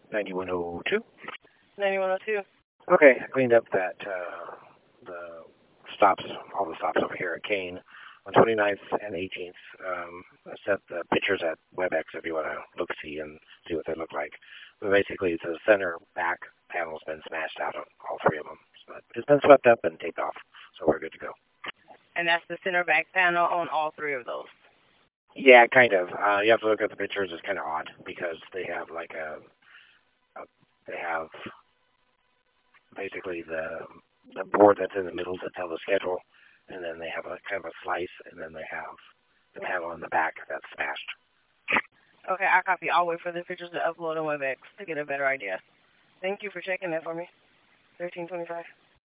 9102. 9102. Okay, I cleaned up that, the stops, all the stops over here at Kane on 29th and 18th. I sent the pictures at WebEx if you want to look, see, and see what they look like. But basically, the center back panel's been smashed out on all three of them. But it's been swept up and taped off, so we're good to go. And that's the center back panel on all three of those? Yeah, kind of. You have to look at the pictures. It's kind of odd because they have like they have basically the board that's in the middle to tell the schedule, and then they have a kind of a slice, and then they have the panel in the back that's smashed. Okay, I copy. I'll wait for the pictures to upload on WebEx to get a better idea. Thank you for checking that for me. 1325.